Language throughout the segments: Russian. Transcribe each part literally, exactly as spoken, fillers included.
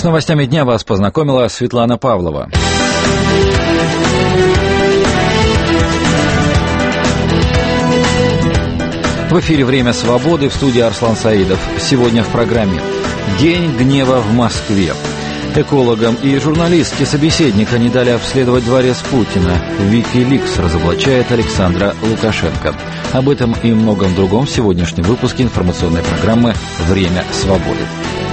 С новостями дня вас познакомила Светлана Павлова. В эфире «Время свободы», в студии Арслан Саидов. Сегодня в программе «День гнева в Москве». Экологам и журналистке собеседника не дали обследовать дворец Путина. Викиликс разоблачает Александра Лукашенко. Об этом и многом другом в сегодняшнем выпуске информационной программы «Время свободы».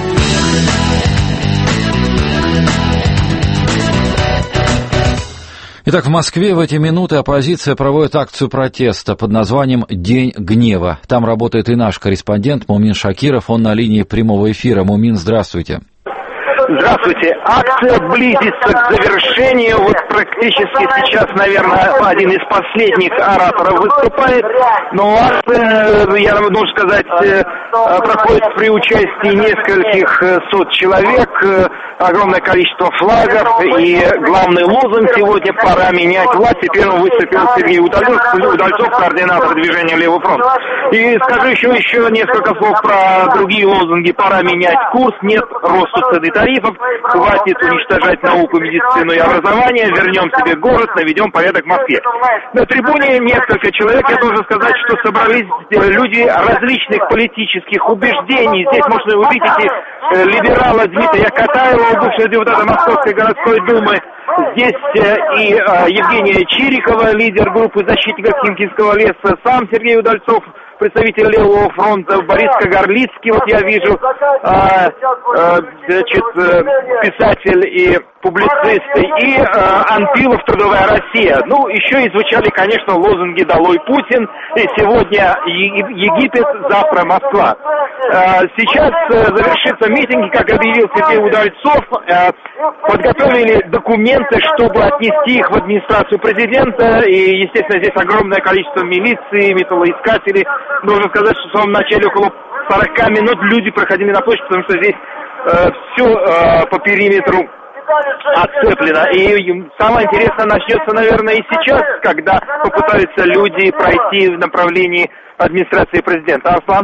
Итак, в Москве в эти минуты оппозиция проводит акцию протеста под названием «День гнева». Там работает и наш корреспондент Мумин Шакиров, он на линии прямого эфира. Мумин, здравствуйте. Здравствуйте. Акция близится к завершению. Вот практически сейчас, наверное, один из последних ораторов выступает. Но акция, я должен сказать, проходит при участии нескольких сот человек. Огромное количество флагов. И главный лозунг сегодня — «Пора менять власть». И первым выступил Сергей Удальцов, Удальцов, координатор движения «Левый фронт». И скажу еще, еще несколько слов про другие лозунги. «Пора менять курс», «Нет росту цен и тарифов», «Хватит уничтожать науку, медицину и образование», «Вернем себе город», «Наведем порядок в Москве». На трибуне несколько человек. Я должен сказать, что собрались люди различных политических убеждений. Здесь можно увидеть и либерала Дмитрия Катаева, бывшего депутата Московской городской думы. Здесь и Евгения Чирикова, лидер группы защитников Химкинского леса, сам Сергей Удальцов, представитель Левого фронта, Борис Кагарлицкий, вот я вижу, а, а, значит, писатель и публицист, и а, Анпилов, «Трудовая Россия». Ну, еще и звучали, конечно, лозунги «Долой Путин», и сегодня Египет, завтра Москва. А, сейчас завершится митинг, как объявил Сергей Удальцов, а, подготовили документы, чтобы отнести их в администрацию президента, и, естественно, здесь огромное количество милиции, металлоискателей. Должен сказать, что в самом начале около сорока минут люди проходили на площадь, потому что здесь э, все э, по периметру отцеплено. И самое интересное начнется, наверное, и сейчас, когда попытаются люди пройти в направлении администрации президента. Арслан?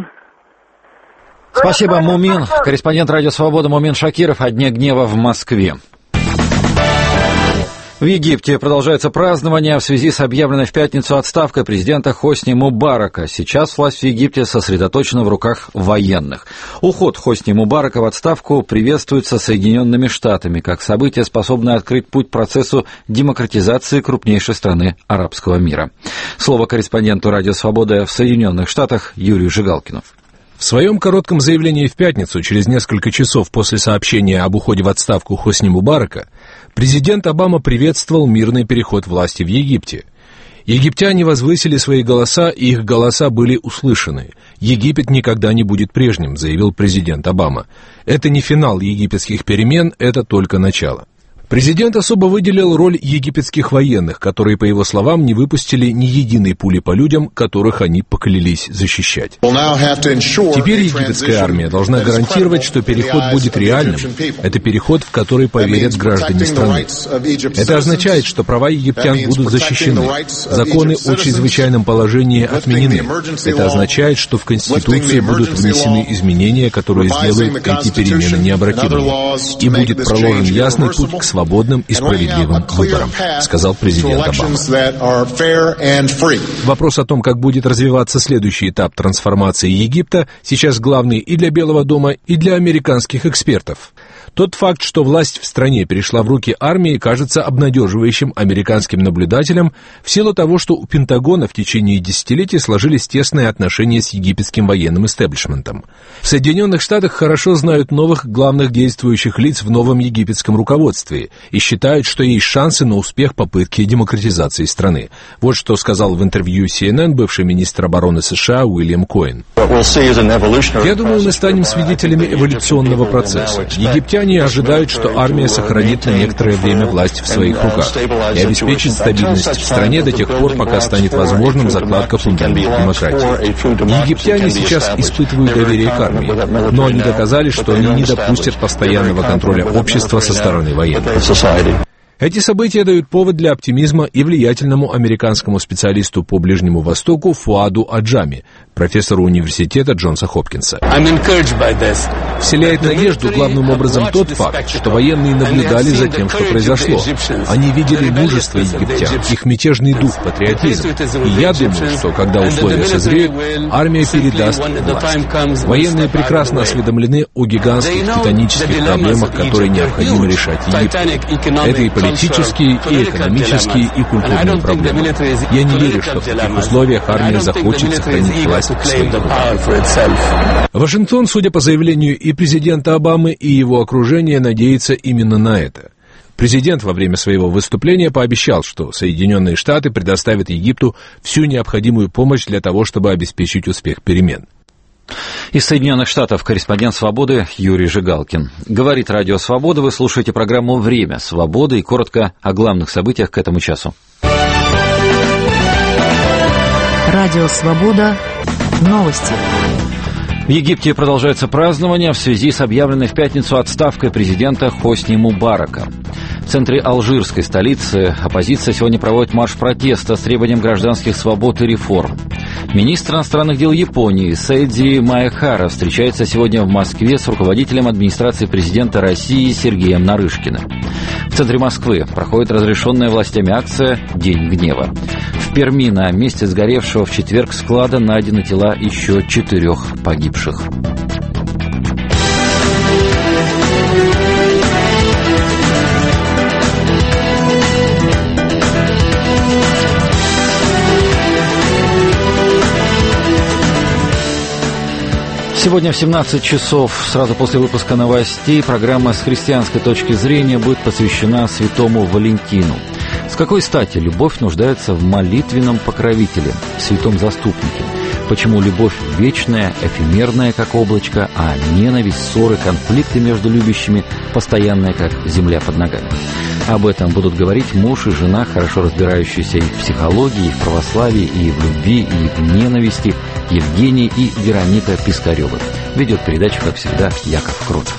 Спасибо, Мумин. Корреспондент «Радио Свобода» Мумин Шакиров о Дне гнева в Москве. В Египте продолжается празднование в связи с объявленной в пятницу отставкой президента Хосни Мубарака. Сейчас власть в Египте сосредоточена в руках военных. Уход Хосни Мубарака в отставку приветствуется Соединенными Штатами как событие, способное открыть путь процессу демократизации крупнейшей страны арабского мира. Слово корреспонденту «Радио Свобода» в Соединенных Штатах Юрию Жигалкину. В своем коротком заявлении в пятницу, через несколько часов после сообщения об уходе в отставку Хосни Мубарака, президент Обама приветствовал мирный переход власти в Египте. Египтяне возвысили свои голоса, и их голоса были услышаны. «Египет никогда не будет прежним», заявил президент Обама. «Это не финал египетских перемен, это только начало». Президент особо выделил роль египетских военных, которые, по его словам, не выпустили ни единой пули по людям, которых они поклялись защищать. Теперь египетская армия должна гарантировать, что переход будет реальным. Это переход, в который поверят граждане страны. Это означает, что права египтян будут защищены. Законы о чрезвычайном положении отменены. Это означает, что в Конституцию будут внесены изменения, которые сделают эти перемены необратимыми. И будет проложен ясный путь к свободным и справедливым выборам, сказал президент Обама. Вопрос о том, как будет развиваться следующий этап трансформации Египта, сейчас главный и для Белого дома, и для американских экспертов. Тот факт, что власть в стране перешла в руки армии, кажется обнадеживающим американским наблюдателям в силу того, что у Пентагона в течение десятилетий сложились тесные отношения с египетским военным истеблишментом. В Соединенных Штатах хорошо знают новых главных действующих лиц в новом египетском руководстве и считают, что есть шансы на успех попытки демократизации страны. Вот что сказал в интервью си эн эн бывший министр обороны США Уильям Коэн. «Я думаю, мы станем свидетелями эволюционного процесса. Египтяне ожидают, что армия сохранит на некоторое время власть в своих руках и обеспечит стабильность в стране до тех пор, пока станет возможным закладка фундамента демократии. Египтяне сейчас испытывают доверие к армии, но они доказали, что они не допустят постоянного контроля общества со стороны военных». Эти события дают повод для оптимизма и влиятельному американскому специалисту по Ближнему Востоку Фуаду Аджами, профессору университета Джонса Хопкинса. Вселяет надежду главным образом тот факт, что военные наблюдали за тем, что произошло. Они видели мужество египтян, их мятежный дух, патриотизм. И я думаю, что когда условия созреют, армия передаст власть. Военные прекрасно осведомлены о гигантских титанических проблемах, которые необходимо решать Египту. Это и политические, и экономические, и культурные проблемы. Я не верю, что в таких условиях армия захочет сохранить власть в своих руках. Вашингтон, судя по заявлению и президента Обамы, и его окружения, надеется именно на это. Президент во время своего выступления пообещал, что Соединенные Штаты предоставят Египту всю необходимую помощь для того, чтобы обеспечить успех перемен. Из Соединенных Штатов корреспондент «Свободы» Юрий Жигалкин. Говорит Радио Свобода. Вы слушаете программу «Время свободы» и коротко о главных событиях к этому часу. Радио Свобода. Новости. В Египте продолжается празднование в связи с объявленной в пятницу отставкой президента Хосни Мубарака. В центре алжирской столицы оппозиция сегодня проводит марш протеста с требованием гражданских свобод и реформ. Министр иностранных дел Японии Сэйдзи Маэхара встречается сегодня в Москве с руководителем администрации президента России Сергеем Нарышкиным. В центре Москвы проходит разрешенная властями акция «День гнева». В Перми на месте сгоревшего в четверг склада найдены тела еще четырех погибших. Сегодня в семнадцать часов, сразу после выпуска новостей, программа «С христианской точки зрения» будет посвящена святому Валентину. С какой стати любовь нуждается в молитвенном покровителе, в святом заступнике? Почему любовь вечная, эфемерная, как облачко, а ненависть, ссоры, конфликты между любящими постоянная, как земля под ногами? Об этом будут говорить муж и жена, хорошо разбирающиеся и в психологии, и в православии, и в любви, и в ненависти, Евгений и Вероника Пискаревы. Ведет передачу, как всегда, Яков Крутов.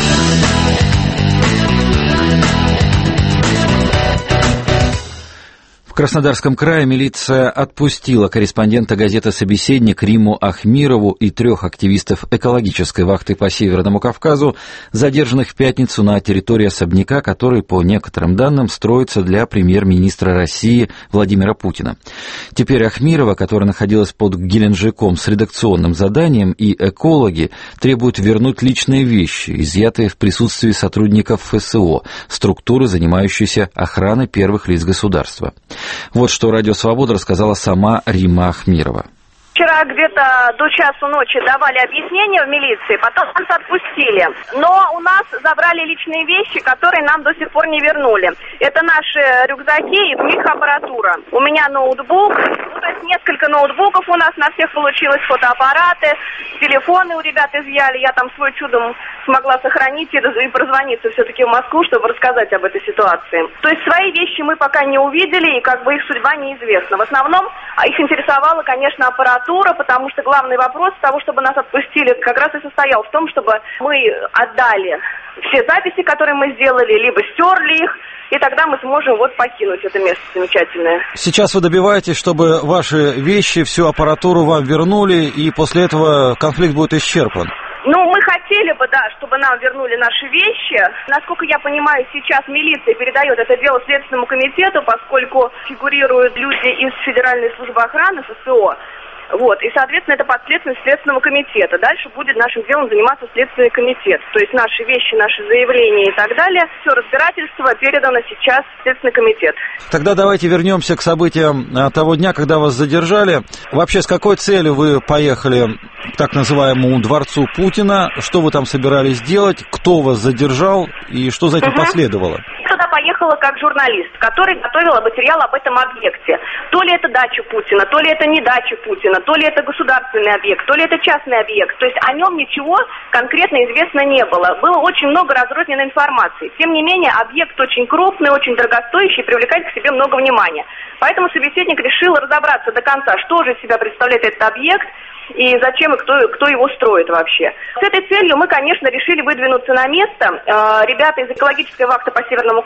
В Краснодарском крае милиция отпустила корреспондента газеты «Собеседник» Римму Ахмирову и трех активистов экологической вахты по Северному Кавказу, задержанных в пятницу на территории особняка, который, по некоторым данным, строится для премьер-министра России Владимира Путина. Теперь Ахмирова, которая находилась под Геленджиком с редакционным заданием, и экологи требуют вернуть личные вещи, изъятые в присутствии сотрудников эф эс о, структуры, занимающейся охраной первых лиц государства. Вот что Радио Свобода рассказала сама Римма Ахмирова. Вчера где-то до часу ночи давали объяснения в милиции, потом нас отпустили. Но у нас забрали личные вещи, которые нам до сих пор не вернули. Это наши рюкзаки и в них аппаратура. У меня ноутбук, ну, то есть несколько ноутбуков у нас на всех получилось, фотоаппараты, телефоны у ребят изъяли. Я там свой чудом смогла сохранить и прозвониться все-таки в Москву, чтобы рассказать об этой ситуации. То есть свои вещи мы пока не увидели, и как бы их судьба неизвестна. В основном их интересовала, конечно, аппаратура, потому что главный вопрос того, чтобы нас отпустили, как раз и состоял в том, чтобы мы отдали все записи, которые мы сделали, либо стерли их, и тогда мы сможем вот покинуть это место замечательное. Сейчас вы добиваетесь, чтобы ваши вещи, всю аппаратуру вам вернули, и после этого конфликт будет исчерпан? Ну, мы хотели бы, да, чтобы нам вернули наши вещи. Насколько я понимаю, сейчас милиция передает это дело Следственному комитету, поскольку фигурируют люди из Федеральной службы охраны, эф эс о. Вот, и, соответственно, это подследственность Следственного комитета. Дальше будет нашим делом заниматься Следственный комитет. То есть наши вещи, наши заявления и так далее, все разбирательство передано сейчас в Следственный комитет. Тогда давайте вернемся к событиям того дня, когда вас задержали. Вообще, с какой целью вы поехали к так называемому дворцу Путина? Что вы там собирались делать? Кто вас задержал? И что за этим угу. последовало? Туда поехала как журналист, который готовила материал об этом объекте. То ли это дача Путина, то ли это не дача Путина, то ли это государственный объект, то ли это частный объект. То есть о нем ничего конкретно известно не было. Было очень много разрозненной информации. Тем не менее, объект очень крупный, очень дорогостоящий, привлекает к себе много внимания. Поэтому собеседник решил разобраться до конца, что же из себя представляет этот объект, и зачем и кто, кто его строит вообще. С этой целью мы, конечно, решили выдвинуться на место. Ребята из экологической вахты по Северному Кавказу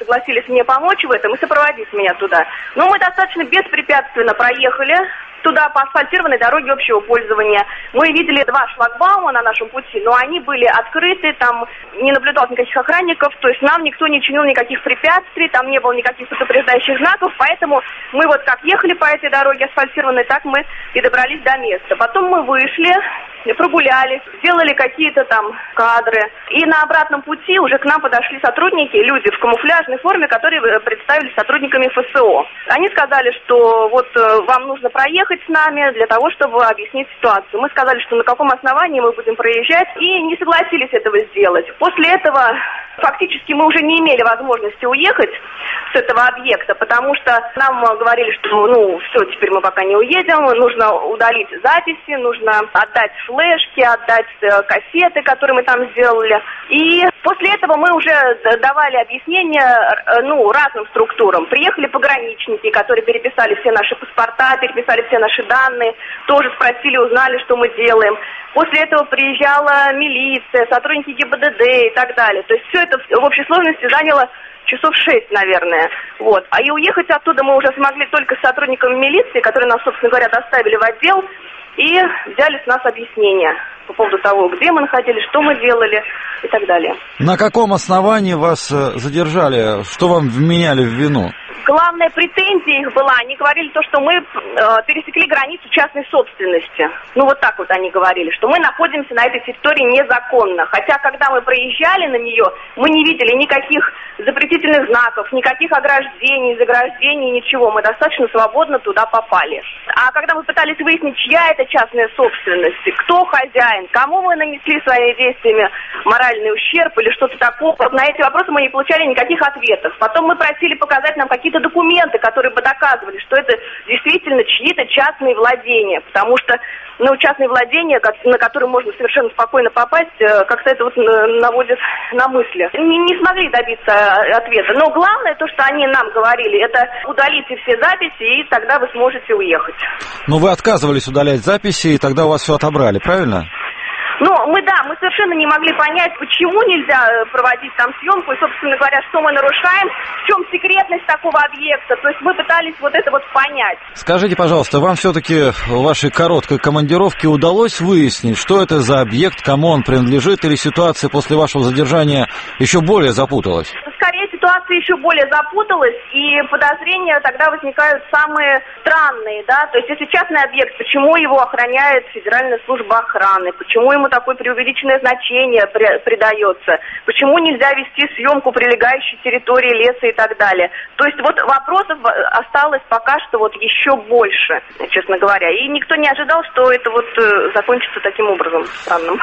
согласились мне помочь в этом и сопроводить меня туда. Но мы достаточно беспрепятственно проехали туда по асфальтированной дороге общего пользования. Мы видели два шлагбаума на нашем пути, но они были открыты, там не наблюдалось никаких охранников, то есть нам никто не чинил никаких препятствий, там не было никаких предупреждающих знаков, поэтому мы вот как ехали по этой дороге асфальтированной, так мы и добрались до места. Потом мы вышли, прогулялись, сделали какие-то там кадры, и на обратном пути уже к нам подошли сотрудники, люди в камуфляжной форме, которые представились сотрудниками эф эс о. Они сказали, что вот вам нужно проехать с нами для того, чтобы объяснить ситуацию. Мы сказали, что на каком основании мы будем проезжать, и не согласились этого сделать. После этого фактически мы уже не имели возможности уехать с этого объекта, потому что нам говорили, что ну все, теперь мы пока не уедем, нужно удалить записи, нужно отдать флешки, отдать кассеты, которые мы там сделали. И после этого мы уже давали объяснения ну, разным структурам. Приехали пограничники, которые переписали все наши паспорта, переписали все наши данные, тоже спросили, узнали, что мы делаем. После этого приезжала милиция, сотрудники гэ бэ дэ дэ и так далее. То есть все это в общей сложности заняло часов шесть, наверное. Вот. А и уехать оттуда мы уже смогли только с сотрудниками милиции, которые нас, собственно говоря, доставили в отдел и взяли с нас объяснения по поводу того, где мы находились, что мы делали и так далее. На каком основании вас задержали? Что вам вменяли в вину? Главная претензия их была, они говорили то, что мы э, пересекли границу частной собственности. Ну вот так вот они говорили, что мы находимся на этой территории незаконно. Хотя когда мы проезжали на нее, мы не видели никаких запретительных знаков, никаких ограждений, заграждений, ничего. Мы достаточно свободно туда попали. А когда мы пытались выяснить, чья это частная собственность, кто хозяин, кому мы нанесли своими действиями моральный ущерб или что-то такое, на эти вопросы мы не получали никаких ответов. Потом мы просили показать нам какие-то документы, которые бы доказывали, что это действительно чьи-то частные владения, потому что, ну, частные владения, на которые можно совершенно спокойно попасть, как-то это вот наводит на мысли. Не, не смогли добиться ответа. Но главное, то, что они нам говорили, это удалите все записи, и тогда вы сможете уехать. Но вы отказывались удалять записи, и тогда у вас все отобрали, правильно? Ну, мы, да, мы совершенно не могли понять, почему нельзя проводить там съемку, и, собственно говоря, что мы нарушаем, в чем секретность такого объекта. То есть мы пытались вот это вот понять. Скажите, пожалуйста, вам все-таки в вашей короткой командировке удалось выяснить, что это за объект, кому он принадлежит, или ситуация после вашего задержания еще более запуталась? Скорее, ситуация еще более запуталась, и подозрения тогда возникают самые странные, да, то есть если частный объект, почему его охраняет Федеральная служба охраны, почему ему такое преувеличенное значение при, придается, почему нельзя вести съемку прилегающей территории леса и так далее. То есть вот вопросов осталось пока что вот еще больше, честно говоря, и никто не ожидал, что это вот закончится таким образом странным.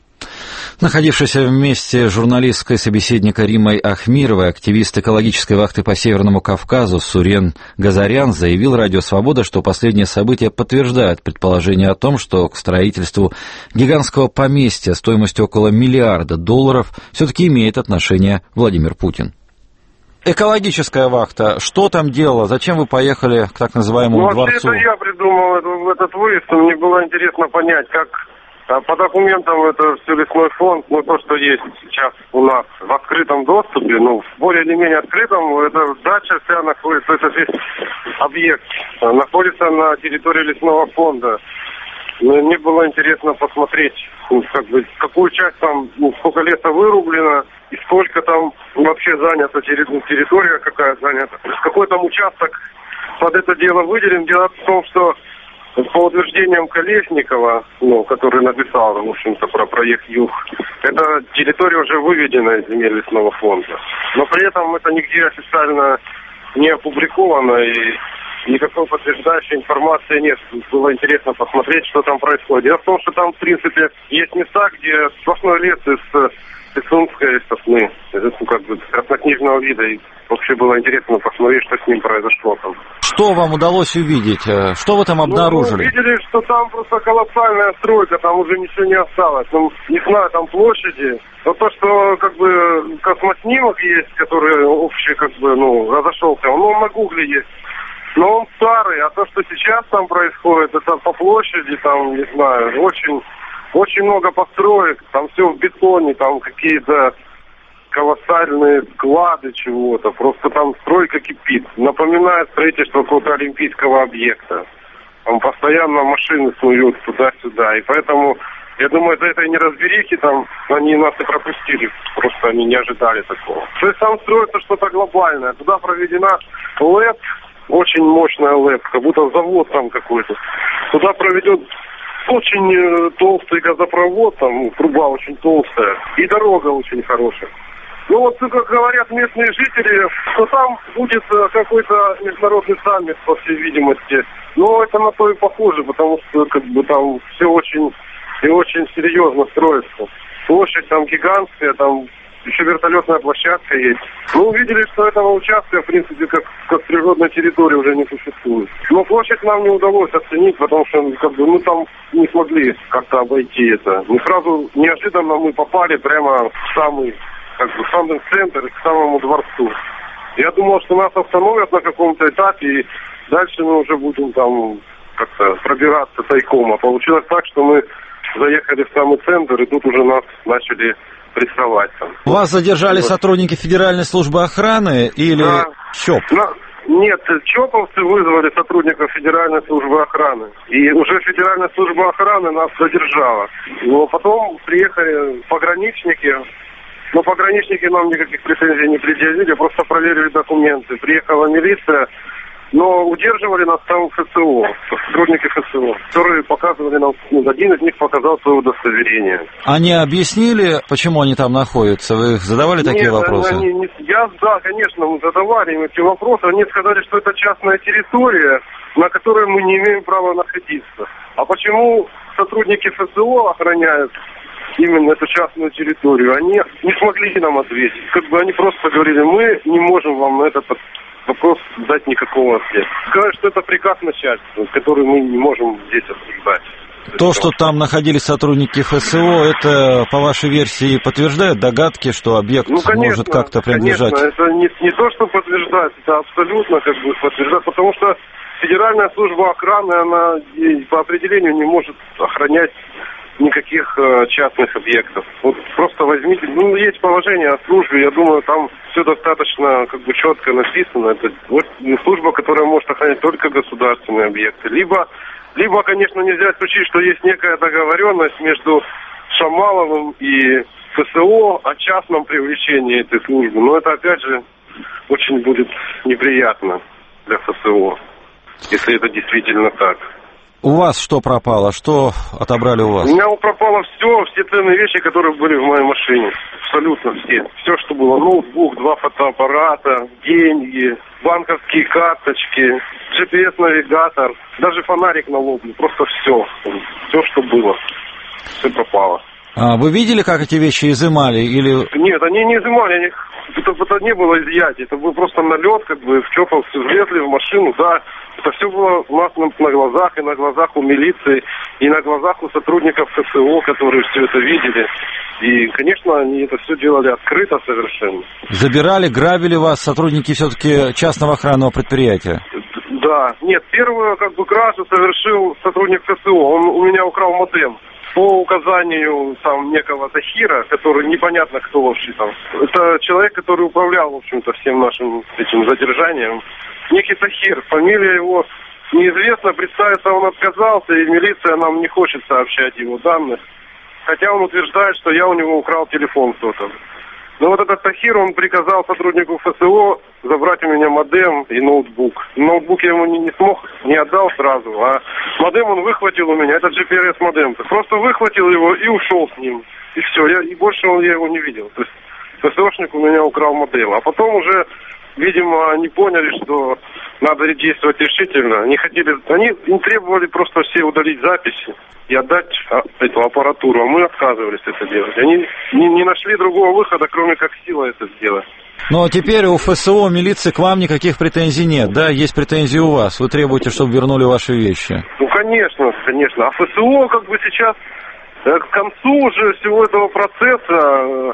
Находившийся вместе с журналисткой собеседника Риммой Ахмировой активист экологической вахты по Северному Кавказу Сурен Газарян заявил «Радио Свобода», что последние события подтверждают предположение о том, что к строительству гигантского поместья стоимостью около миллиарда долларов все-таки имеет отношение Владимир Путин. Экологическая вахта, что там делала? Зачем вы поехали к так называемому ну, дворцу? Это я придумал этот выезд, мне было интересно понять, как... По документам это все лесной фонд, но то, что есть сейчас у нас в открытом доступе, ну, в более или менее открытом, это дача вся находится, это весь объект находится на территории лесного фонда. Мне было интересно посмотреть, ну, как бы, какую часть там, ну, сколько леса вырублено, и сколько там вообще занято, территория какая занята. То есть какой там участок под это дело выделен. Дело в том, что по утверждениям Колесникова, ну, который написал, в общем-то, про проект Юг, эта территория уже выведена из земель лесного фонда. Но при этом это нигде официально не опубликовано, и никакой подтверждающей информации нет. Было интересно посмотреть, что там происходит. Дело в том, что там, в принципе, есть места, где сплошной лес из пицунской сосны, ну, как бы краснокнижного вида, и вообще было интересно посмотреть, что с ним произошло там. Что вам удалось увидеть? Что вы там обнаружили? Ну, мы увидели, что там просто колоссальная стройка, там уже ничего не осталось. Ну, не знаю, там площади. Но то, что как бы космоснимок есть, который общий, как бы, ну, разошелся, он на гугле есть. Но он старый, а то, что сейчас там происходит, это по площади, там, не знаю, очень, очень много построек, там все в бетоне, там какие-то колоссальные склады чего-то. Просто там стройка кипит. Напоминает строительство какого-то олимпийского объекта. Там постоянно машины снуют туда-сюда. И поэтому, я думаю, из-за этой неразберихи там они нас и пропустили. Просто они не ожидали такого. То есть там строится что-то глобальное. Туда проведена ЛЭД, очень мощная ЛЭД, как будто завод там какой-то. Туда проведет очень э, толстый газопровод, там труба очень толстая. И дорога очень хорошая. Ну вот, как говорят местные жители, что там будет какой-то международный саммит, по всей видимости. Но это на то и похоже, потому что как бы там все очень и очень серьезно строится. Площадь там гигантская, там еще вертолетная площадка есть. Мы увидели, что этого участка, в принципе, как, как природной территории уже не существует. Но площадь нам не удалось оценить, потому что как бы, мы там не смогли как-то обойти это. Мы сразу, неожиданно мы попали прямо в самый, как бы, в самый центр, к самому дворцу. Я думал, что нас остановят на каком-то этапе, и дальше мы уже будем там как-то пробираться тайком. А получилось так, что мы заехали в самый центр, и тут уже нас начали прессовать там. Вас задержали вот сотрудники Федеральной службы охраны или да. ЧОП? На... Нет, ЧОПовцы вызвали сотрудников Федеральной службы охраны. И уже Федеральная служба охраны нас задержала. Но потом приехали пограничники. Но пограничники нам никаких претензий не предъявили, просто проверили документы. Приехала милиция, но удерживали нас там ФСО, сотрудники ФСО, которые показывали нам, ну, один из них показал свое удостоверение. Они объяснили, почему они там находятся? Вы их задавали Нет, такие вопросы? Они, не, я, да, конечно, мы задавали им эти вопросы. Они сказали, что это частная территория, на которой мы не имеем права находиться. А почему сотрудники ФСО охраняют именно эту частную территорию? Они не смогли нам ответить. Как бы они просто говорили, мы не можем вам на этот вопрос дать никакого ответа. Сказать, что это приказ начальства, который мы не можем здесь обсуждать. То, что там находились сотрудники ФСО, это, по вашей версии, подтверждает догадки, что объект ну, конечно, может как-то принадлежать? Конечно, это не, не то, что подтверждает, это абсолютно как бы подтверждает, потому что Федеральная служба охраны, она по определению не может охранять никаких э, частных объектов. Вот просто возьмите, ну, есть положение о службе, я думаю, там все достаточно как бы четко написано. Это вот служба, которая может охранять только государственные объекты. Либо, либо, конечно, нельзя исключить, что есть некая договоренность между Шамаловым и ФСО о частном привлечении этой службы. Но это, опять же, очень будет неприятно для ФСО, если это действительно так. У вас что пропало? Что отобрали у вас? У меня пропало все, все ценные вещи, которые были в моей машине. Абсолютно все. Все, что было. Ноутбук, два фотоаппарата, деньги, банковские карточки, джи пи эс-навигатор, даже фонарик на лобне. Просто все. Все, что было. Все пропало. А вы видели, как эти вещи изымали? Или... Нет, они не изымали, они... это, это не было изъятие, это был просто налет, как бы в ЧОПовцы влезли в машину, да, это все было у нас на, на глазах, и на глазах у милиции, и на глазах у сотрудников ФСО, которые все это видели. И, конечно, они это все делали открыто совершенно. Забирали, грабили вас сотрудники все-таки частного охранного предприятия? Да, нет, первую как бы кражу совершил сотрудник ФСО, он у меня украл модем. По указанию там некого Тахира, который непонятно кто вообще там. Это человек, который управлял, в общем-то, всем нашим этим задержанием. Некий Тахир, фамилия его неизвестна, представиться он отказался, и милиция нам не хочет сообщать его данных. Хотя он утверждает, что я у него украл телефон кто-то. Но вот этот Тахир, он приказал сотруднику ФСО забрать у меня модем и ноутбук. Ноутбук я ему не, не смог, не отдал сразу, а модем он выхватил у меня, это джи пи эс-модем. Просто выхватил его и ушел с ним. И все, я, и больше он, я его не видел. То есть ФСОшник у меня украл модем. А потом уже, видимо, они поняли, что надо действовать решительно. Они хотели, они им требовали просто все удалить записи и отдать эту аппаратуру, а мы отказывались это делать. Они не, не нашли другого выхода, кроме как сила это сделать. Но теперь у ФСО, милиции к вам никаких претензий нет, да? Есть претензии у вас. Вы требуете, чтобы вернули ваши вещи. Ну, конечно, конечно. А ФСО как бы сейчас К концу уже всего этого процесса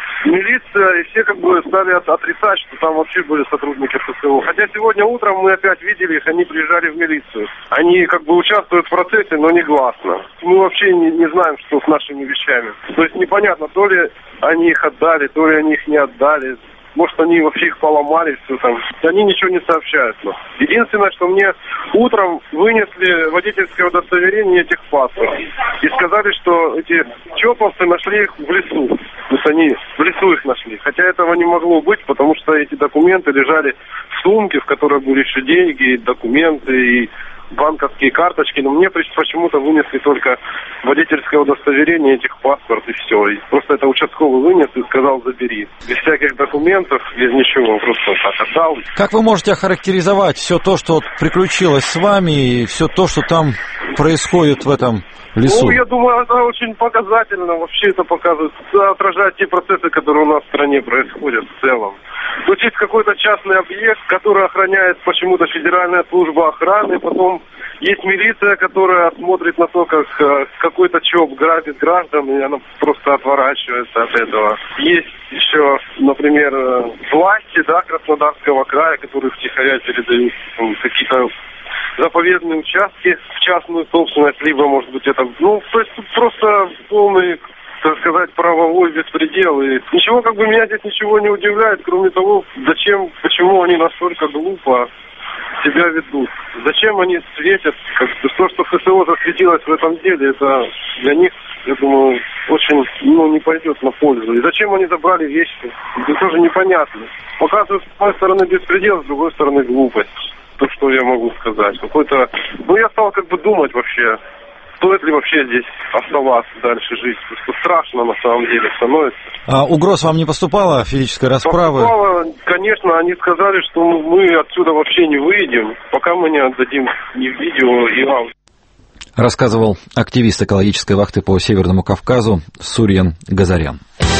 милиция и все как бы стали отрицать, что там вообще были сотрудники ФСО. Хотя сегодня утром мы опять видели их, они приезжали в милицию. Они как бы участвуют в процессе, но негласно. Мы вообще не, не знаем, что с нашими вещами. То есть непонятно, то ли они их отдали, то ли они их не отдали. Может, они вообще их поломали, все там. Они ничего не сообщают. Но. Единственное, что мне утром вынесли водительское удостоверение и техпаспорт. И сказали, что эти чоповцы нашли их в лесу. То есть они в лесу их нашли. Хотя этого не могло быть, потому что эти документы лежали в сумке, в которой были еще деньги, и документы, и банковские карточки, но мне почему-то вынесли только водительское удостоверение, техпаспорт и все. И просто это участковый вынес и сказал: забери. Без всяких документов, без ничего, просто так отдал. Как вы можете охарактеризовать все то, что приключилось с вами, и все то, что там происходит в этом лесу? Ну, я думаю, это очень показательно. Вообще это показывает, отражает те процессы, которые у нас в стране происходят в целом. Тут есть какой-то частный объект, который охраняет почему-то Федеральная служба охраны, потом есть милиция, которая смотрит на то, как какой-то ЧОП грабит граждан, и она просто отворачивается от этого. Есть еще, например, власти, да, Краснодарского края, которые втихаря передают там, какие-то заповедные участки в частную собственность, либо, может быть, это... Ну, то есть тут просто полный, так сказать, правовой беспредел. И ничего, как бы, меня здесь ничего не удивляет, кроме того, зачем, почему они настолько глупо себя ведут. Зачем они светят? Как, то, что ФСО засветилось в этом деле, это для них, я думаю, очень, ну, не пойдет на пользу. И зачем они забрали вещи? Это тоже непонятно. Показывают, с одной стороны, беспредел, с другой стороны, глупость. То, что я могу сказать. Какой-то... Ну, я стал как бы думать вообще, стоит ли вообще здесь оставаться дальше жить. Потому что страшно на самом деле становится. А угроз вам не поступало, физической расправы? Поступало, конечно. Они сказали, что мы отсюда вообще не выйдем, пока мы не отдадим ни видео, и аудио. Рассказывал активист экологической вахты по Северному Кавказу Сурьян Газарян.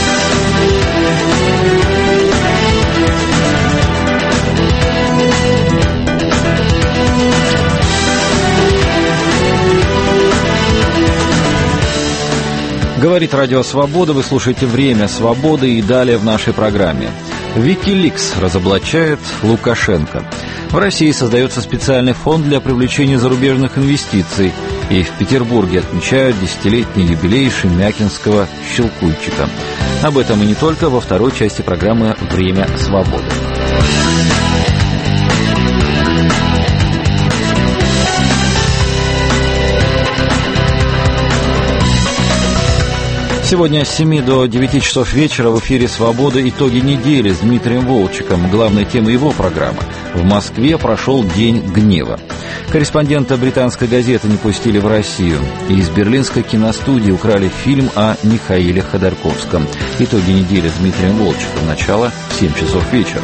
Говорит Радио Свобода, вы слушаете «Время свободы» и далее в нашей программе. Wikileaks разоблачает Лукашенко. В России создается специальный фонд для привлечения зарубежных инвестиций. И в Петербурге отмечают десятилетний юбилей шемякинского «Щелкунчика». Об этом и не только во второй части программы «Время свободы». Сегодня с семи до девяти часов вечера в эфире «Свобода. Итоги недели» с Дмитрием Волчиком. Главная тема его программы. В Москве прошел День гнева. Корреспондента британской газеты не пустили в Россию. И из берлинской киностудии украли фильм о Михаиле Ходорковском. Итоги недели с Дмитрием Волчиком. Начало в семь часов вечера.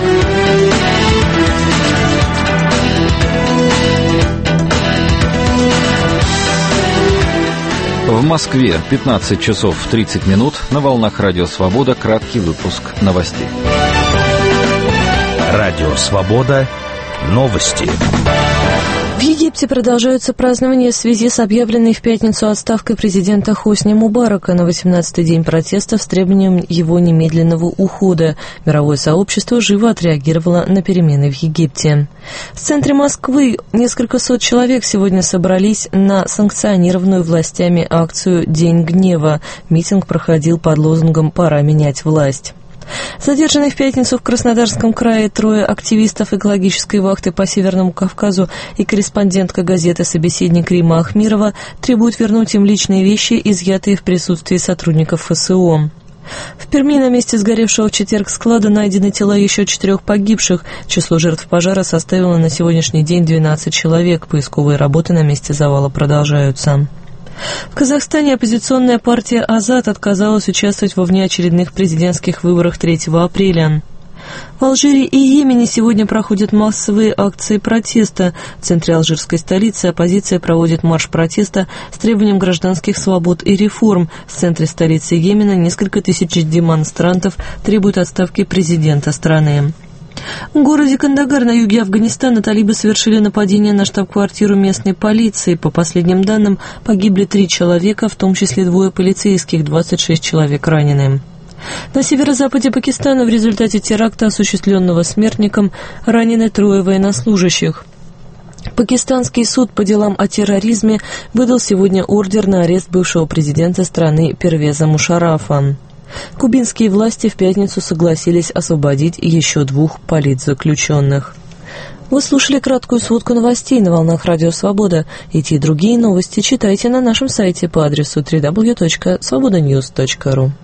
В Москве пятнадцать часов тридцать минут. На волнах Радио Свобода краткий выпуск новостей. Радио Свобода. Новости. В Египте продолжаются празднования в связи с объявленной в пятницу отставкой президента Хосни Мубарака на восемнадцатый день протестов с требованием его немедленного ухода. Мировое сообщество живо отреагировало на перемены в Египте. В центре Москвы несколько сот человек сегодня собрались на санкционированную властями акцию «День гнева». Митинг проходил под лозунгом «Пора менять власть». Задержанные в пятницу в Краснодарском крае трое активистов экологической вахты по Северному Кавказу и корреспондентка газеты «Собеседник» Рима Ахмирова требуют вернуть им личные вещи, изъятые в присутствии сотрудников ФСО. В Перми на месте сгоревшего в четверг склада найдены тела еще четырех погибших. Число жертв пожара составило на сегодняшний день двенадцать человек. Поисковые работы на месте завала продолжаются. В Казахстане оппозиционная партия «Азат» отказалась участвовать во внеочередных президентских выборах третьего апреля. В Алжире и Йемене сегодня проходят массовые акции протеста. В центре алжирской столицы оппозиция проводит марш протеста с требованием гражданских свобод и реформ. В центре столицы Йемена несколько тысяч демонстрантов требуют отставки президента страны. В городе Кандагар на юге Афганистана талибы совершили нападение на штаб-квартиру местной полиции. По последним данным, погибли три человека, в том числе двое полицейских, двадцать шесть человек ранены. На северо-западе Пакистана в результате теракта, осуществленного смертником, ранены трое военнослужащих. Пакистанский суд по делам о терроризме выдал сегодня ордер на арест бывшего президента страны Первеза Мушаррафа. Кубинские власти в пятницу согласились освободить еще двух политзаключенных. Вы слушали краткую сводку новостей на волнах Радио Свобода. Эти и другие новости читайте на нашем сайте по адресу дабл ю дабл ю дабл ю точка свобода ньюс точка ру.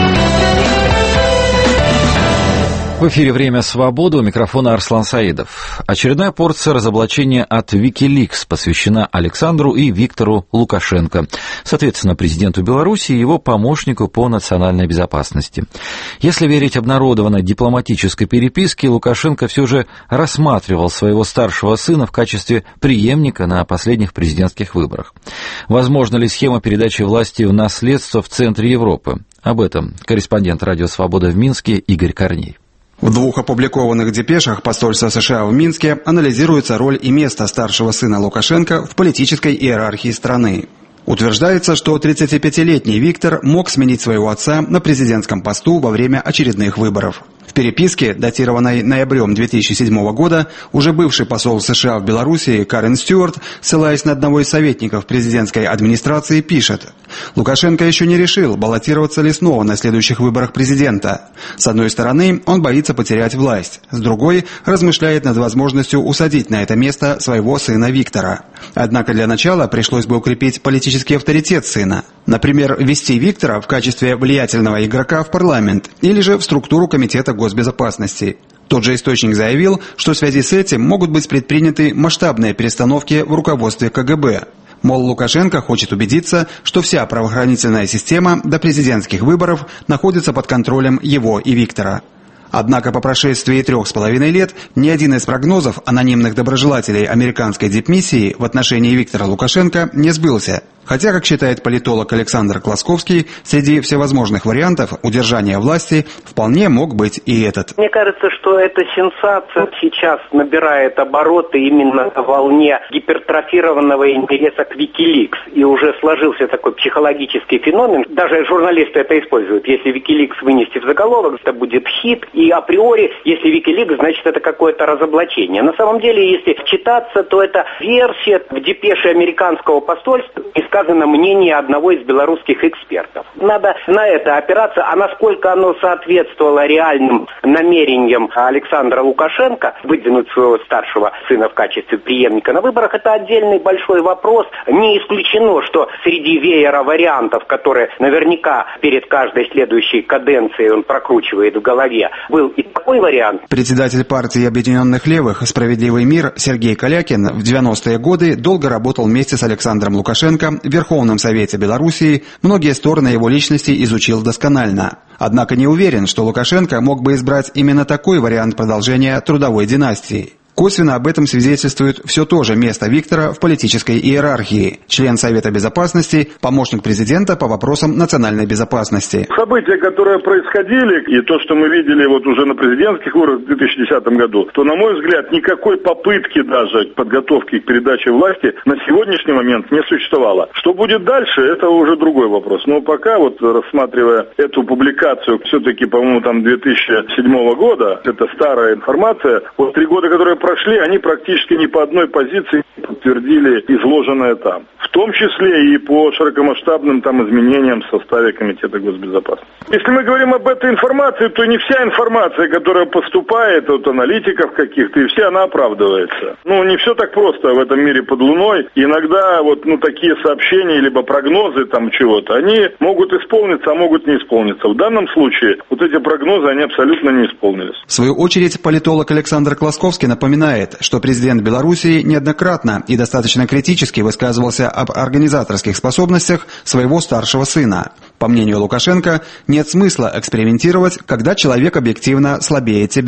В эфире «Время свободы», у микрофона Арслан Саидов. Очередная порция разоблачения от Wikileaks посвящена Александру и Виктору Лукашенко, соответственно, президенту Беларуси и его помощнику по национальной безопасности. Если верить обнародованной дипломатической переписке, Лукашенко все же рассматривал своего старшего сына в качестве преемника на последних президентских выборах. Возможно ли схема передачи власти в наследство в центре Европы? Об этом корреспондент «Радио Свобода» в Минске Игорь Корней. В двух опубликованных депешах посольства США в Минске анализируется роль и место старшего сына Лукашенко в политической иерархии страны. Утверждается, что тридцатипятилетний Виктор мог сменить своего отца на президентском посту во время очередных выборов. В переписке, датированной ноябрем две тысячи седьмого года, уже бывший посол США в Белоруссии Карен Стюарт, ссылаясь на одного из советников президентской администрации, пишет: «Лукашенко еще не решил, баллотироваться ли снова на следующих выборах президента. С одной стороны, он боится потерять власть, с другой, размышляет над возможностью усадить на это место своего сына Виктора. Однако для начала пришлось бы укрепить политический авторитет сына. Например, ввести Виктора в качестве влиятельного игрока в парламент или же в структуру комитета госбезопасности». Тот же источник заявил, что в связи с этим могут быть предприняты масштабные перестановки в руководстве ка гэ бэ. Мол, Лукашенко хочет убедиться, что вся правоохранительная система до президентских выборов находится под контролем его и Виктора. Однако по прошествии трех с половиной лет ни один из прогнозов анонимных доброжелателей американской дипмиссии в отношении Виктора Лукашенко не сбылся. Хотя, как считает политолог Александр Класковский, среди всевозможных вариантов удержания власти вполне мог быть и этот. Мне кажется, что эта сенсация сейчас набирает обороты именно на волне гипертрофированного интереса к Wikileaks. И уже сложился такой психологический феномен. Даже журналисты это используют. Если Wikileaks вынести в заголовок, это будет хит. И априори, если Wikileaks, значит это какое-то разоблачение. На самом деле, если вчитаться, то это версия в депеше американского посольства, сказано мнение одного из белорусских экспертов. Надо на это опираться, а насколько оно соответствовало реальным намерениям Александра Лукашенко выдвинуть своего старшего сына в качестве преемника на выборах, это отдельный большой вопрос. Не исключено, что среди веера вариантов, которые наверняка перед каждой следующей каденцией он прокручивает в голове, был и такой вариант. Председатель партии Объединенных Левых «Справедливый мир» Сергей Калякин в девяностые годы долго работал вместе с Александром Лукашенко в Верховном Совете Белоруссии, многие стороны его личности изучил досконально. Однако не уверен, что Лукашенко мог бы избрать именно такой вариант продолжения трудовой династии. Косвенно об этом свидетельствует все то же место Виктора в политической иерархии. Член Совета Безопасности, помощник президента по вопросам национальной безопасности. События, которые происходили, и то, что мы видели вот уже на президентских выборах в две тысячи десятом году, то, на мой взгляд, никакой попытки даже подготовки к передаче власти на сегодняшний момент не существовало. Что будет дальше, это уже другой вопрос. Но пока, вот рассматривая эту публикацию, все-таки, по-моему, там две тысячи седьмого года, это старая информация, вот три года, которые прошли, они практически ни по одной позиции подтвердили изложенное там. В том числе и по широкомасштабным там изменениям в составе Комитета госбезопасности. Если мы говорим об этой информации, то не вся информация, которая поступает от аналитиков каких-то, и вся она оправдывается. Ну, не все так просто в этом мире под луной. Иногда вот, ну, такие сообщения, либо прогнозы там чего-то, они могут исполниться, а могут не исполниться. В данном случае вот эти прогнозы, они абсолютно не исполнились. В свою очередь, политолог Александр Класковский напоминает, что президент Белоруссии неоднократно и достаточно критически высказывался об организаторских способностях своего старшего сына. По мнению Лукашенко, нет смысла экспериментировать, когда человек объективно слабее тебя.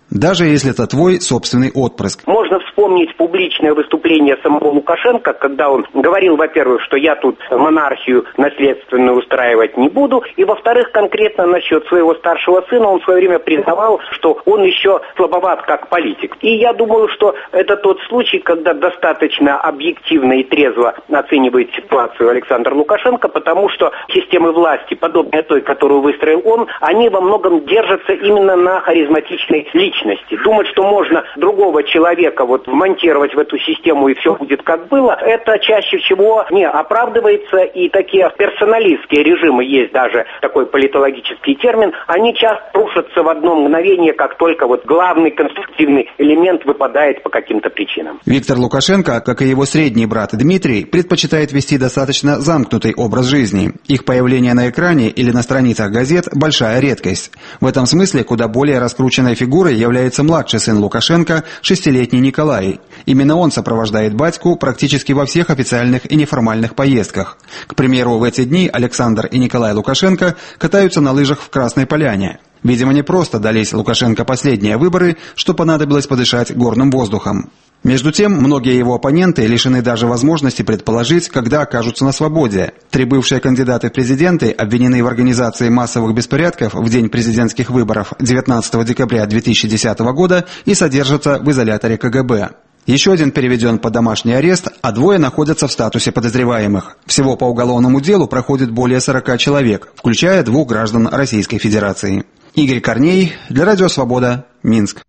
даже если это твой собственный отпрыск. Можно вспомнить публичное выступление самого Лукашенко, когда он говорил, во-первых, что я тут монархию наследственную устраивать не буду, и, во-вторых, конкретно насчет своего старшего сына он в свое время признавал, что он еще слабоват как политик. И я думаю, что это тот случай, когда достаточно объективно и трезво оценивает ситуацию Александр Лукашенко, потому что системы власти, подобные той, которую выстроил он, они во многом держатся именно на харизматичной личности. Думать, что можно другого человека вот вмонтировать в эту систему и все будет как было, это чаще всего не оправдывается, и такие персоналистские режимы, есть даже такой политологический термин, они часто рушатся в одно мгновение, как только вот главный конструктивный элемент выпадает по каким-то причинам. Виктор Лукашенко, как и его средний брат Дмитрий, предпочитает вести достаточно замкнутый образ жизни. Их появление на экране или на страницах газет – большая редкость. В этом смысле куда более раскрученной фигурой является младший сын Лукашенко, шестилетний Николай. Именно он сопровождает батьку практически во всех официальных и неформальных поездках. К примеру, в эти дни Александр и Николай Лукашенко катаются на лыжах в Красной Поляне. Видимо, не просто дались Лукашенко последние выборы, что понадобилось подышать горным воздухом. Между тем, многие его оппоненты лишены даже возможности предположить, когда окажутся на свободе. Три бывшие кандидаты в президенты обвинены в организации массовых беспорядков в день президентских выборов девятнадцатого декабря две тысячи десятого года и содержатся в изоляторе ка гэ бэ. Еще один переведен под домашний арест, а двое находятся в статусе подозреваемых. Всего по уголовному делу проходит более сорока человек, включая двух граждан Российской Федерации. Игорь Корней, для Радио Свобода, Минск.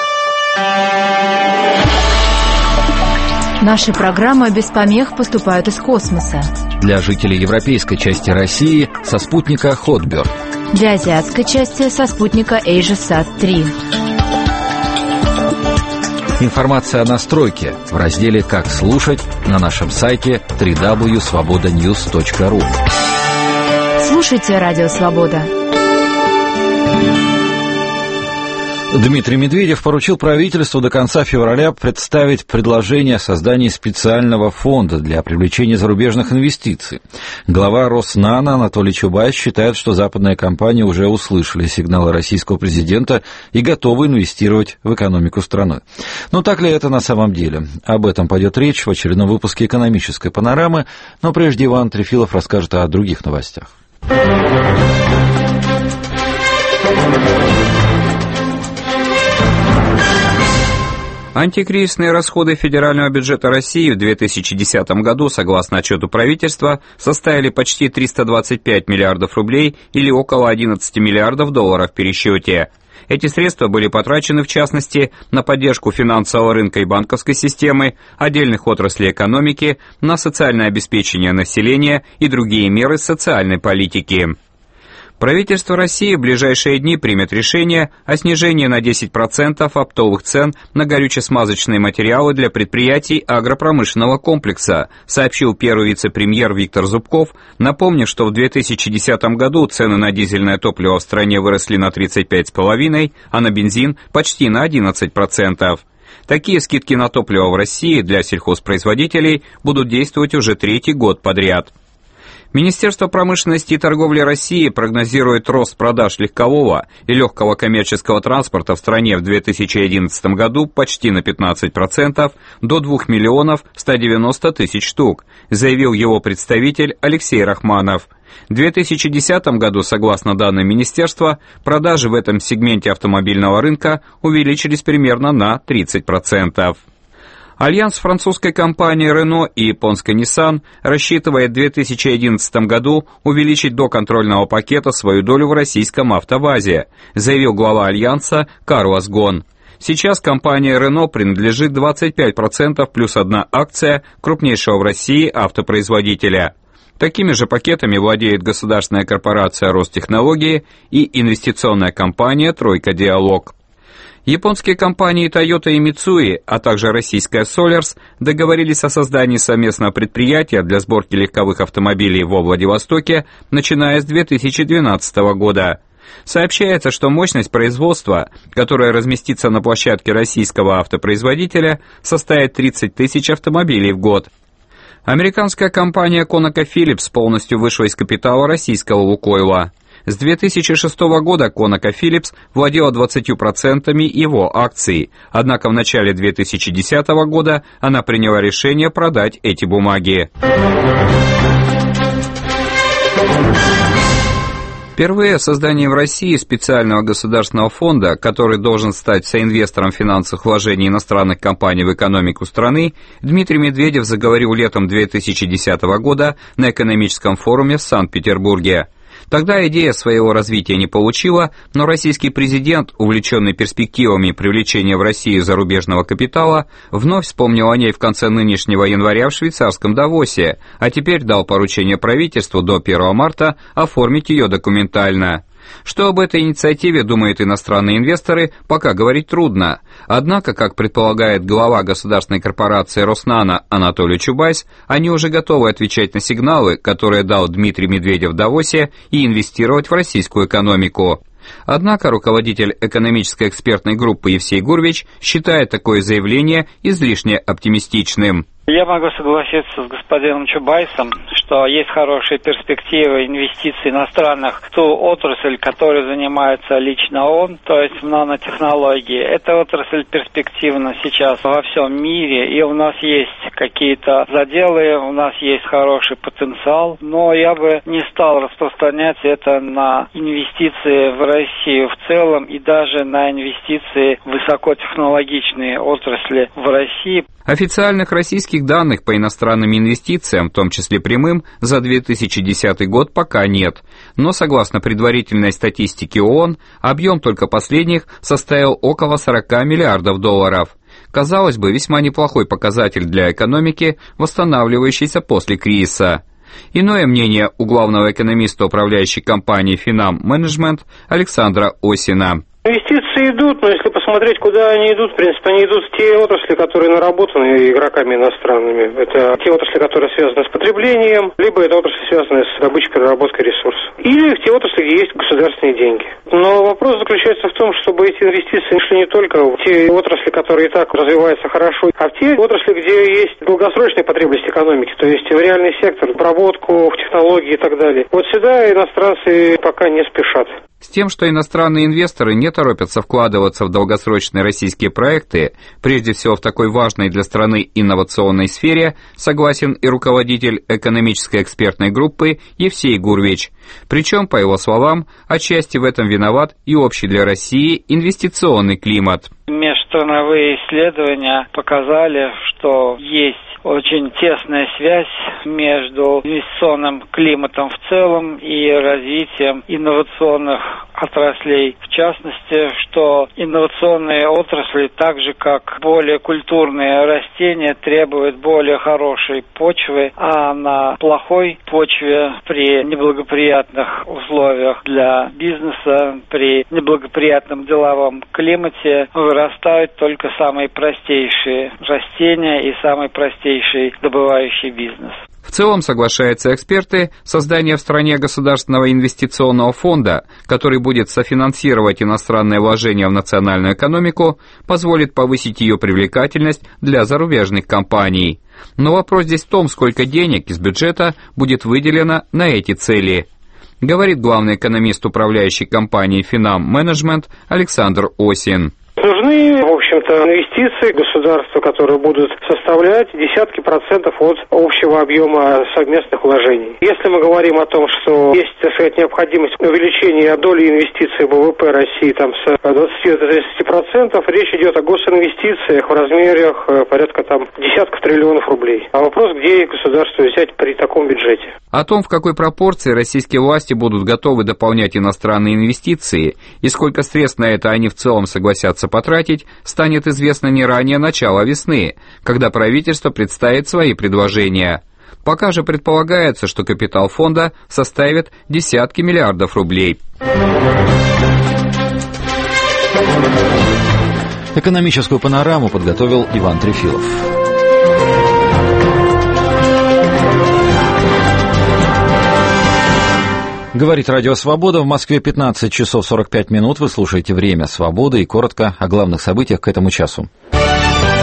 Наши программы без помех поступают из космоса. Для жителей европейской части России со спутника Хотберг. Для азиатской части со спутника AsiaSat три. Информация о настройке в разделе «Как слушать» на нашем сайте дабл ю дабл ю дабл ю точка свобода ньюс точка ру. Слушайте Радио Свобода. Дмитрий Медведев поручил правительству до конца февраля представить предложение о создании специального фонда для привлечения зарубежных инвестиций. Глава Роснано Анатолий Чубайс считает, что западные компании уже услышали сигналы российского президента и готовы инвестировать в экономику страны. Но так ли это на самом деле? Об этом пойдет речь в очередном выпуске «Экономической панорамы», но прежде Иван Трефилов расскажет о других новостях. Антикризисные расходы федерального бюджета России в две тысячи десятом году, согласно отчету правительства, составили почти триста двадцать пять миллиардов рублей или около одиннадцать миллиардов долларов в пересчете. Эти средства были потрачены, в частности, на поддержку финансового рынка и банковской системы, отдельных отраслей экономики, на социальное обеспечение населения и другие меры социальной политики. Правительство России в ближайшие дни примет решение о снижении на десять процентов оптовых цен на горюче-смазочные материалы для предприятий агропромышленного комплекса, сообщил первый вице-премьер Виктор Зубков, напомнив, что в две тысячи десятом году цены на дизельное топливо в стране выросли на тридцать пять целых пять десятых процента, а на бензин почти на одиннадцать процентов. Такие скидки на топливо в России для сельхозпроизводителей будут действовать уже третий год подряд. Министерство промышленности и торговли России прогнозирует рост продаж легкового и легкого коммерческого транспорта в стране в две тысячи одиннадцатом году почти на пятнадцать процентов до двух миллионов ста девяноста тысяч штук, заявил его представитель Алексей Рахманов. В две тысячи десятом году, согласно данным министерства, продажи в этом сегменте автомобильного рынка увеличились примерно на тридцать процентов. Альянс французской компании Renault и японской Nissan рассчитывает в две тысячи одиннадцатом году увеличить до контрольного пакета свою долю в российском АвтоВАЗе, заявил глава Альянса Карлос Гон. Сейчас компания Renault принадлежит двадцать пять процентов плюс одна акция крупнейшего в России автопроизводителя. Такими же пакетами владеет государственная корпорация Ростехнологии и инвестиционная компания «Тройка Диалог». Японские компании Toyota и Mitsui, а также российская Solers договорились о создании совместного предприятия для сборки легковых автомобилей во Владивостоке, начиная с две тысячи двенадцатого года. Сообщается, что мощность производства, которая разместится на площадке российского автопроизводителя, составит тридцать тысяч автомобилей в год. Американская компания ConocoPhillips полностью вышла из капитала российского «Лукойла». С две тысячи шестого года ConocoPhillips владела двадцатью процентами его акций, однако в начале две тысячи десятого года она приняла решение продать эти бумаги. Впервые создание в России специального государственного фонда, который должен стать соинвестором финансовых вложений иностранных компаний в экономику страны, Дмитрий Медведев заговорил летом две тысячи десятого года на экономическом форуме в Санкт-Петербурге. Тогда идея своего развития не получила, но российский президент, увлеченный перспективами привлечения в Россию зарубежного капитала, вновь вспомнил о ней в конце нынешнего января в швейцарском Давосе, а теперь дал поручение правительству до первого марта оформить ее документально. Что об этой инициативе думают иностранные инвесторы, пока говорить трудно. Однако, как предполагает глава государственной корпорации «Роснано» Анатолий Чубайс, они уже готовы отвечать на сигналы, которые дал Дмитрий Медведев в Давосе, и инвестировать в российскую экономику. Однако руководитель экономической экспертной группы Евсей Гурвич считает такое заявление излишне оптимистичным. Я могу согласиться с господином Чубайсом, что есть хорошие перспективы инвестиций иностранных в ту отрасль, которой занимается лично он, то есть в нанотехнологии. Эта отрасль перспективна сейчас во всем мире, и у нас есть какие-то заделы, у нас есть хороший потенциал, но я бы не стал распространять это на инвестиции в Россию в целом и даже на инвестиции в высокотехнологичные отрасли в России. Официальных российских данных по иностранным инвестициям, в том числе прямым, за две тысячи десятый год пока нет. Но, согласно предварительной статистике ООН, объем только последних составил около сорок миллиардов долларов. Казалось бы, весьма неплохой показатель для экономики, восстанавливающейся после кризиса. Иное мнение у главного экономиста управляющей компании «Финам Менеджмент» Александра Осина. Инвестиции идут, но если посмотреть, куда они идут, в принципе, они идут в те отрасли, которые наработаны игроками иностранными. Это те отрасли, которые связаны с потреблением, либо это отрасли, связанные с добычей, переработкой ресурсов. Или в те отрасли, где есть государственные деньги. Но вопрос заключается в том, чтобы эти инвестиции шли не только в те отрасли, которые и так развиваются хорошо, а в те отрасли, где есть долгосрочная потребность экономики, то есть в реальный сектор, в обработку, в технологии и так далее. Вот сюда иностранцы пока не спешат. С тем, что иностранные инвесторы не торопятся вкладываться в долгосрочные российские проекты, прежде всего в такой важной для страны инновационной сфере, согласен и руководитель экономической экспертной группы Евсей Гурвич. Причем, по его словам, отчасти в этом виноват и общий для России инвестиционный климат. Межстрановые исследования показали, что есть очень тесная связь между инвестиционным климатом в целом и развитием инновационных отраслей. В частности, что инновационные отрасли, так же как более культурные растения, требуют более хорошей почвы, а на плохой почве при неблагоприятных условиях для бизнеса, при неблагоприятном деловом климате вырастают только самые простейшие растения и самый простейший добывающий бизнес. В целом, соглашаются эксперты, создание в стране государственного инвестиционного фонда, который будет софинансировать иностранные вложения в национальную экономику, позволит повысить ее привлекательность для зарубежных компаний. Но вопрос здесь в том, сколько денег из бюджета будет выделено на эти цели, говорит главный экономист управляющей компании «Финам Менеджмент» Александр Осин. Нужны, в общем-то, инвестиции государства, которые будут составлять десятки процентов от общего объема совместных вложений. Если мы говорим о том, что есть, так сказать, необходимость увеличения доли инвестиций в ВВП России там, с двадцати до тридцати процентов, речь идет о госинвестициях в размерах порядка там, десятков триллионов рублей. А вопрос, где государство взять при таком бюджете? О том, в какой пропорции российские власти будут готовы дополнять иностранные инвестиции и сколько средств на это они в целом согласятся потратить, станет известно не ранее начала весны, когда правительство представит свои предложения. Пока же предполагается, что капитал фонда составит десятки миллиардов рублей. Экономическую панораму подготовил Иван Трефилов. Говорит Радио Свобода. В Москве пятнадцать часов сорок пять минут. Вы слушаете «Время свободы» и коротко о главных событиях к этому часу.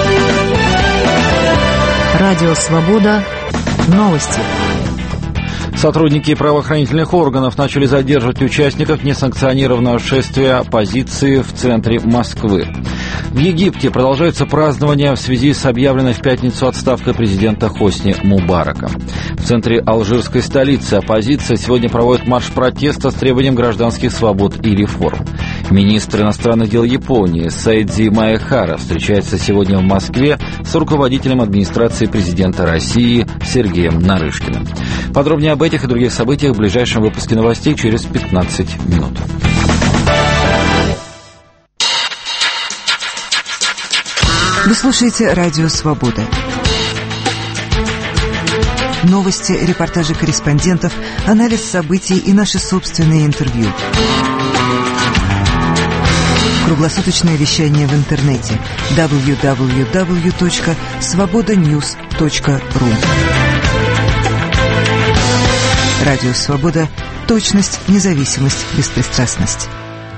Радио Свобода. Новости. Сотрудники правоохранительных органов начали задерживать участников несанкционированного шествия оппозиции в центре Москвы. В Египте продолжаются празднования в связи с объявленной в пятницу отставкой президента Хосни Мубарака. В центре алжирской столицы оппозиция сегодня проводит марш протеста с требованием гражданских свобод и реформ. Министр иностранных дел Японии Сайдзи Маэхара встречается сегодня в Москве с руководителем администрации президента России Сергеем Нарышкиным. Подробнее об этих и других событиях в ближайшем выпуске новостей через пятнадцать минут. Вы слушаете «Радио Свобода». Новости, репортажи корреспондентов, анализ событий и наши собственные интервью. Круглосуточное вещание в интернете дабл ю дабл ю дабл ю точка свобода ньюс точка ру. Радио «Свобода». Точность, независимость, беспристрастность.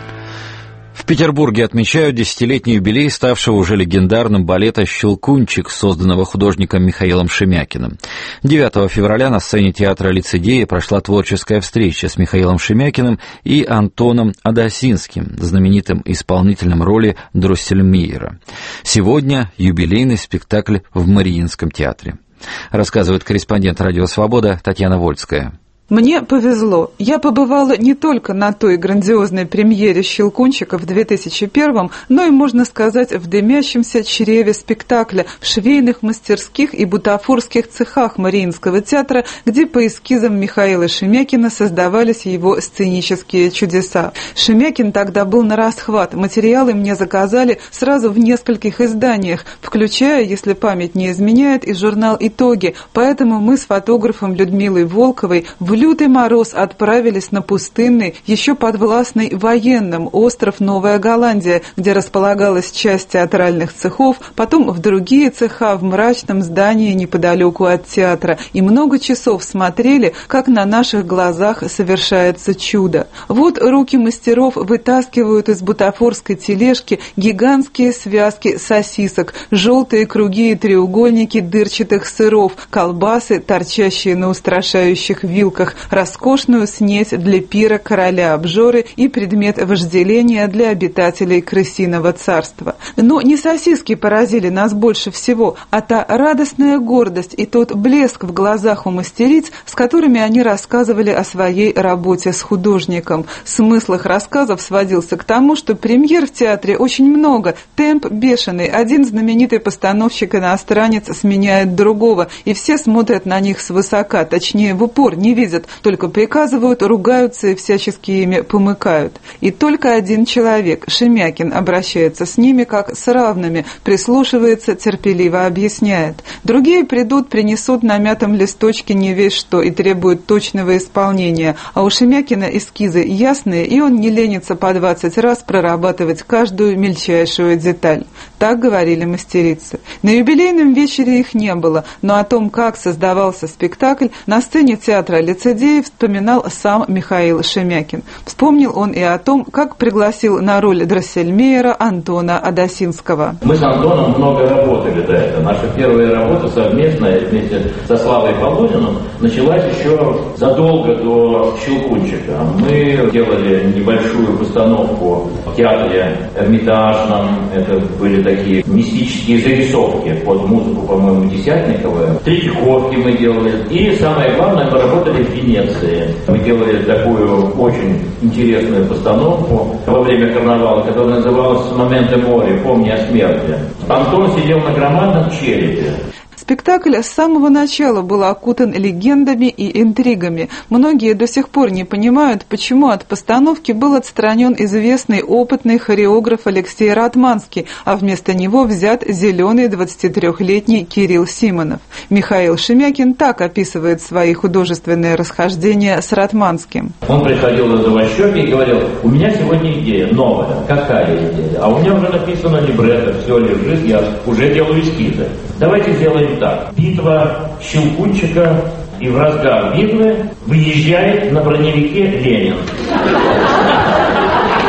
В Петербурге отмечают десятилетний юбилей ставшего уже легендарным балета «Щелкунчик», созданного художником Михаилом Шемякиным. девятого февраля на сцене театра «Лицедея» прошла творческая встреча с Михаилом Шемякиным и Антоном Адасинским, знаменитым исполнителем роли Дроссельмейера. Сегодня юбилейный спектакль в Мариинском театре. Рассказывает корреспондент «Радио Свобода» Татьяна Вольская. Мне повезло. Я побывала не только на той грандиозной премьере «Щелкунчика» в две тысячи первом, но и, можно сказать, в дымящемся чреве спектакля, в швейных мастерских и бутафорских цехах Мариинского театра, где по эскизам Михаила Шемякина создавались его сценические чудеса. Шемякин тогда был на расхват. Материалы мне заказали сразу в нескольких изданиях, включая, если память не изменяет, и журнал «Итоги». Поэтому мы с фотографом Людмилой Волковой в лютый мороз отправились на пустынный, еще подвластный военным остров Новая Голландия, где располагалась часть театральных цехов, потом в другие цеха в мрачном здании неподалеку от театра, и много часов смотрели, как на наших глазах совершается чудо. Вот руки мастеров вытаскивают из бутафорской тележки гигантские связки сосисок, желтые круги и треугольники дырчатых сыров, колбасы, торчащие на устрашающих вилках, роскошную снеть для пира короля обжоры и предмет вожделения для обитателей крысиного царства. Но не сосиски поразили нас больше всего, а та радостная гордость и тот блеск в глазах у мастериц, с которыми они рассказывали о своей работе с художником. Смысл их рассказов сводился к тому, что премьер в театре очень много, темп бешеный, один знаменитый постановщик-иностранец сменяет другого, и все смотрят на них свысока, точнее в упор, не видят, только приказывают, ругаются и всячески ими помыкают. И только один человек, Шемякин, обращается с ними как с равными, прислушивается, терпеливо объясняет. Другие придут, принесут на мятом листочке не весь что и требуют точного исполнения, а у Шемякина эскизы ясные, и он не ленится по двадцать раз прорабатывать каждую мельчайшую деталь. Так говорили мастерицы. На юбилейном вечере их не было, но о том, как создавался спектакль, на сцене театра «Лицедея» вспоминал сам Михаил Шемякин. Вспомнил он и о том, как пригласил на роль Дроссельмейера Антона Адасинского. Мы с Антоном много работали до этого. Наша первая работа совместная вместе со Славой Полуниным началась еще задолго до «Щелкунчика». Мы делали небольшую постановку в театре Эрмитажном. Это были такие мистические зарисовки под музыку, по-моему, Десятникова. Третьяковки мы делали. И самое главное, мы работали в Венеции. Мы делали такую очень интересную постановку во время карнавала, которая называлась «Моменте море. Помни о смерти». Антон сидел на громадном черепе. Спектакль с самого начала был окутан легендами и интригами. Многие до сих пор не понимают, почему от постановки был отстранен известный опытный хореограф Алексей Ратманский, а вместо него взят зеленый двадцатитрёхлетний Кирилл Симонов. Михаил Шемякин так описывает свои художественные расхождения с Ратманским. Он приходил на Завощёке и говорил: у меня сегодня идея новая. Какая идея? А у меня уже написано либретто, все лежит, я уже делаю эскизы. Давайте сделаем так. Битва Щелкунчика, и в разгар битвы выезжает на броневике Ленин.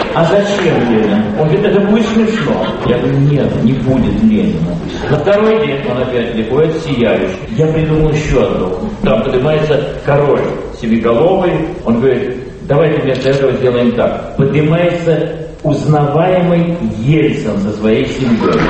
а зачем Ленин? Он говорит, это будет смешно. Я говорю, нет, не будет Ленина. На второй день он опять приходит сияющий. Я придумал еще одну. Там поднимается король семиголовый. Он говорит, давайте вместо этого сделаем так. Поднимается узнаваемый Ельцин со своей семьей.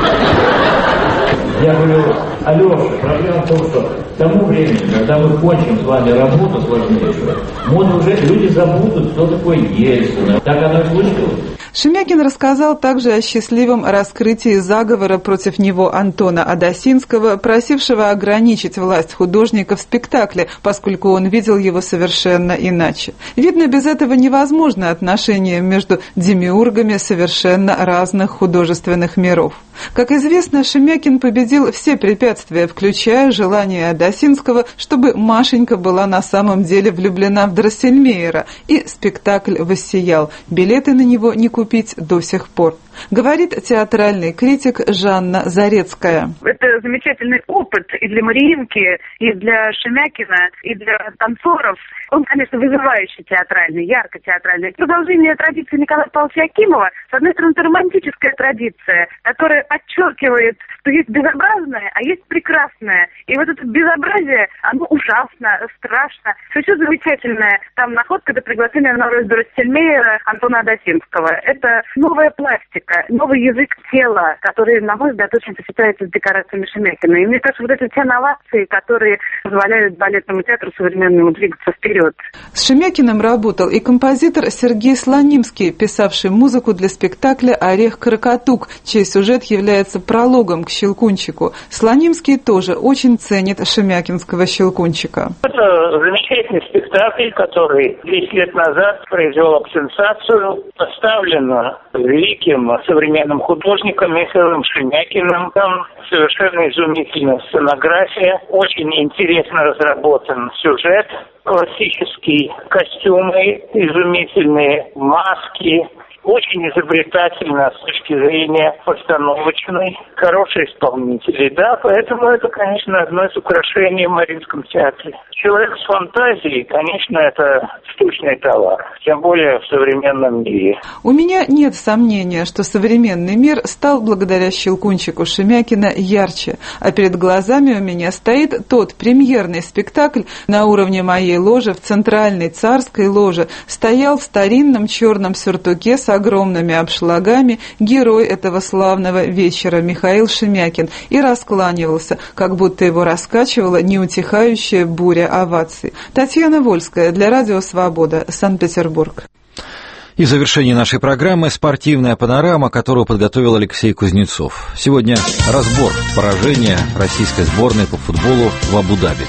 Я говорю, Алеша, проблема в том, что к тому времени, когда мы кончим с вами работу сложнейшую, моды уже люди забудут, кто такой Ельцин. Так оно и случилось. Шемякин рассказал также о счастливом раскрытии заговора против него Антона Адасинского, просившего ограничить власть художника в спектакле, поскольку он видел его совершенно иначе. Видно, без этого невозможно отношения между демиургами совершенно разных художественных миров. Как известно, Шемякин победил все препятствия, включая желание Адасинского, чтобы Машенька была на самом деле влюблена в Дроссельмейера, и спектакль воссиял. Билеты на него не купить до сих пор. Говорит театральный критик Жанна Зарецкая. Это замечательный опыт и для Мариинки, и для Шемякина, и для танцоров. Он, конечно, вызывающий театральный, ярко театральный. Продолжение традиции Николая Павловича Акимова, с одной стороны, это романтическая традиция, которая подчеркивает, что есть безобразное, а есть прекрасное. И вот это безобразие, оно ужасно, страшно. Все замечательное. Там находка до приглашения на роль Дроссельмейера Антона Адасинского. Это новая пластика, новый язык тела, который, на мой взгляд, очень сочетается с декорациями Шемякина. И мне кажется, вот это те новации, которые позволяют балетному театру современному двигаться вперед. С Шемякиным работал и композитор Сергей Слонимский, писавший музыку для спектакля «Орех-Крокотук», чей сюжет является прологом к «Щелкунчику». Слонимский тоже очень ценит шемякинского «Щелкунчика». Это замечательный спектакль, который десять лет назад произвел сенсацию, поставлен великим современным художником Михаилом Шемякиным. Там совершенно изумительная сценография, очень интересно разработан сюжет, классические костюмы, изумительные маски, очень изобретательно с точки зрения постановочной, хорошие исполнители, да, поэтому это, конечно, одно из украшений в Мариинском театре. Человек с фантазией, конечно, это штучный товар, тем более в современном мире. У меня нет сомнения, что современный мир стал благодаря Щелкунчику Шемякина ярче, а перед глазами у меня стоит тот премьерный спектакль на уровне моей ложи в центральной царской ложе, стоял в старинном черном сюртуке с огромными обшлагами герой этого славного вечера Михаил Шемякин и раскланивался, как будто его раскачивала неутихающая буря оваций. Татьяна Вольская для Радио Свобода, Санкт-Петербург. И в завершении нашей программы спортивная панорама, которую подготовил Алексей Кузнецов. Сегодня разбор поражения российской сборной по футболу в Абу-Даби.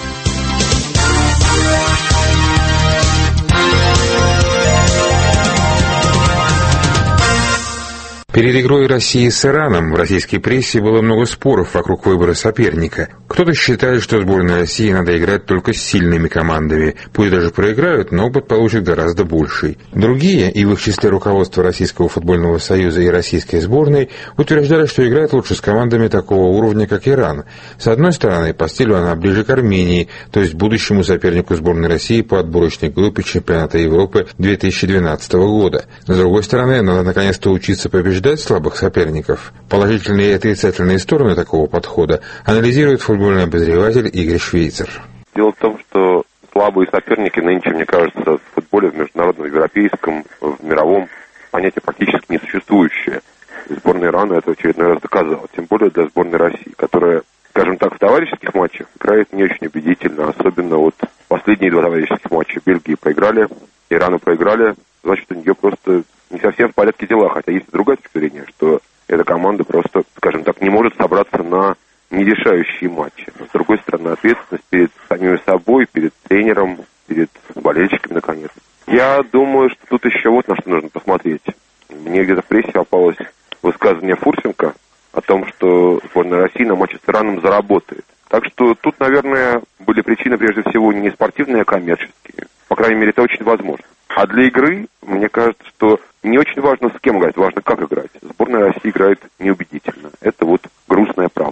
Перед игрой России с Ираном в российской прессе было много споров вокруг выбора соперника. Кто-то считает, что сборной России надо играть только с сильными командами. Пусть даже проиграют, но опыт получит гораздо больший. Другие, и в их числе руководство Российского футбольного союза и российской сборной, утверждали, что играет лучше с командами такого уровня, как Иран. С одной стороны, по стилю она ближе к Армении, то есть будущему сопернику сборной России по отборочной группе чемпионата Европы две тысячи двенадцатого года. С другой стороны, надо наконец-то учиться побеждать слабых соперников. Положительные и отрицательные стороны такого подхода анализирует футбольный обозреватель Игорь Швейцер. Дело в том, что слабые соперники нынче, мне кажется, в футболе, в международном, европейском, в мировом понятие практически несуществующее. И сборная Ирана это в очередной раз доказала. Тем более для сборной России, которая, скажем так, в товарищеских матчах играет не очень убедительно. Особенно вот последние два товарищеских матча. Бельгии проиграли, Ирану проиграли. Значит, у нее просто не совсем в порядке дела. Хотя есть и другая точка зрения, что эта команда просто, скажем так, не может собраться на нерешающие матчи. Но, с другой стороны, ответственность перед самим собой, перед тренером, перед болельщиками, наконец. Я думаю, что тут еще вот на что нужно посмотреть. Мне где-то в прессе попалось высказывание Фурсенко о том, что сборная России на матче с Ираном заработает. Так что тут, наверное, были причины, прежде всего, не спортивные, а коммерческие. По крайней мере, это очень возможно. А для игры, мне кажется, что не очень важно, с кем играть, важно, как играть. Сборная России играет неубедительно. Это вот грустная правда.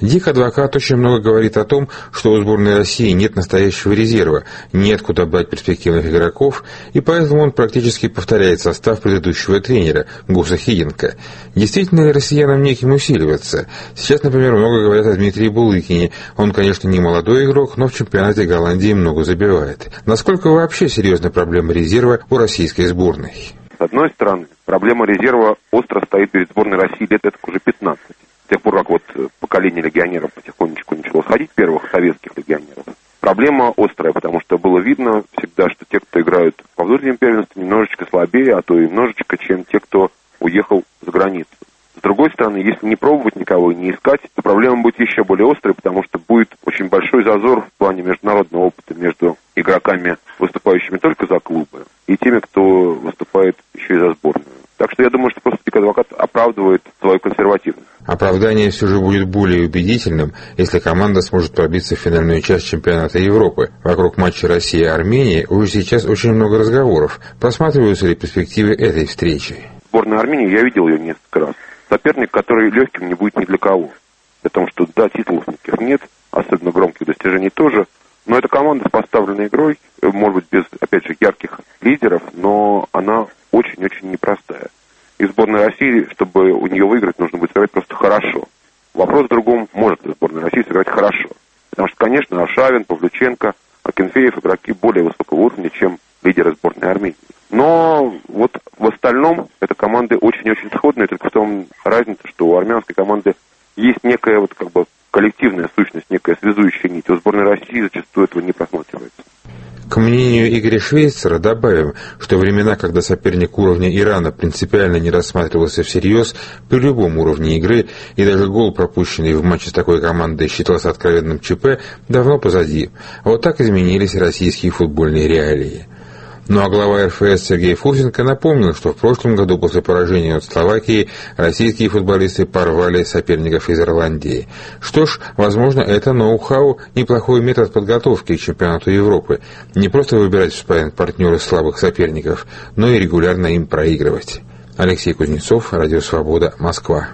Дик Адвокат очень много говорит о том, что у сборной России нет настоящего резерва, нет куда брать перспективных игроков, и поэтому он практически повторяет состав предыдущего тренера Гуса Хиденко. Действительно ли россиянам неким усиливаться? Сейчас, например, много говорят о Дмитрии Булыкине. Он, конечно, не молодой игрок, но в чемпионате Голландии много забивает. Насколько вообще серьезна проблема резерва у российской сборной? С одной стороны, проблема резерва остро стоит перед сборной России лет это уже пятнадцать. С тех пор, как вот поколение легионеров потихонечку начало сходить, первых советских легионеров. Проблема острая, потому что было видно всегда, что те, кто играют во внутреннем первенстве, немножечко слабее, а то и немножечко, чем те, кто уехал за границу. С другой стороны, если не пробовать никого и не искать, то проблема будет еще более острой, потому что будет очень большой зазор в плане международного опыта между игроками, выступающими только за клубы, и теми, кто выступает еще и за сборную. Так что я думаю, что просто Дик Адвокат оправдывает свою консервативность. Оправдание все же будет более убедительным, если команда сможет пробиться в финальную часть чемпионата Европы. Вокруг матча Россия-Армения уже сейчас очень много разговоров. Просматриваются ли перспективы этой встречи? Сборная Армении, я видел ее несколько раз. Соперник, который легким не будет ни для кого. Потому что, да, титулов никаких нет, особенно громких достижений тоже, но эта команда с поставленной игрой, может быть, без, опять же, ярких лидеров, но она очень-очень непростая. И сборная России, чтобы у нее выиграть, нужно будет сыграть просто хорошо. Вопрос в другом, может ли сборная России сыграть хорошо. Потому что, конечно, Аршавин, Павлюченко, Акинфеев игроки более высокого уровня, чем лидеры сборной Армении. Но вот в остальном эта команда очень-очень сходная, только в том разница, что у армянской команды есть некая вот как бы коллективная сущность, некая связующая нить. У сборной России зачастую этого не просматривается. К мнению Игоря Швейцера добавим, что времена, когда соперник уровня Ирана принципиально не рассматривался всерьез при любом уровне игры, и даже гол, пропущенный в матче с такой командой, считался откровенным ЧП, давно позади. А вот так изменились российские футбольные реалии. Ну а глава эр эф эс Сергей Фурсенко напомнил, что в прошлом году после поражения от Словакии российские футболисты порвали соперников из Ирландии. Что ж, возможно, это ноу-хау, неплохой метод подготовки к чемпионату Европы. Не просто выбирать в спарринг-партнеры слабых соперников, но и регулярно им проигрывать. Алексей Кузнецов, Радио Свобода, Москва.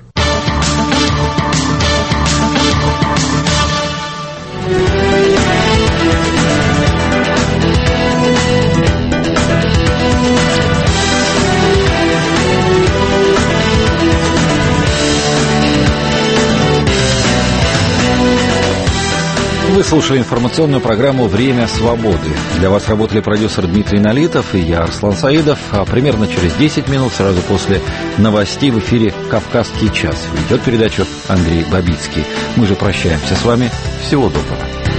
Вы слушали информационную программу «Время свободы». Для вас работали продюсер Дмитрий Налитов и я, Арслан Саидов. А примерно через десять минут, сразу после новостей, в эфире «Кавказский час». Ведет передачу Андрей Бабицкий. Мы же прощаемся с вами. Всего доброго.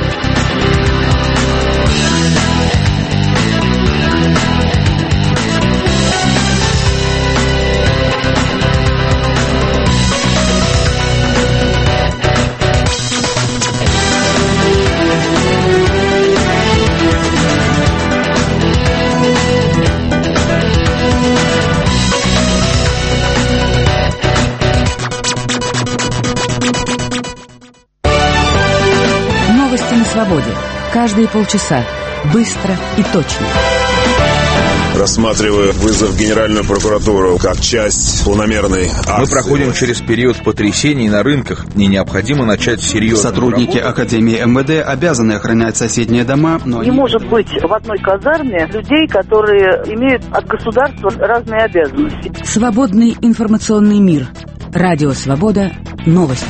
Свободе. Каждые полчаса. Быстро и точно. Рассматриваю вызов в Генеральную прокуратуру как часть планомерной акции. Мы проходим через период потрясений на рынках, и необходимо начать серьезно. Сотрудники работу. Академии эм вэ дэ обязаны охранять соседние дома, но... Не они... может быть в одной казарме людей, которые имеют от государства разные обязанности. Свободный информационный мир. Радио Свобода. Новости.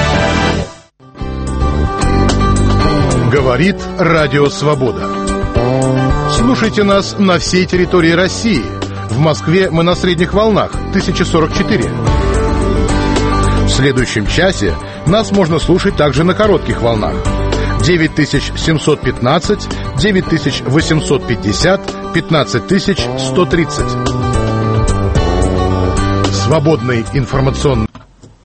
Говорит Радио Свобода. Слушайте нас на всей территории России. В Москве мы на средних волнах тысяча сорок четыре. В следующем часе нас можно слушать также на коротких волнах. девять тысяч семьсот пятнадцать, девять тысяч восемьсот пятьдесят, пятнадцать тысяч сто тридцать. Свободный информационный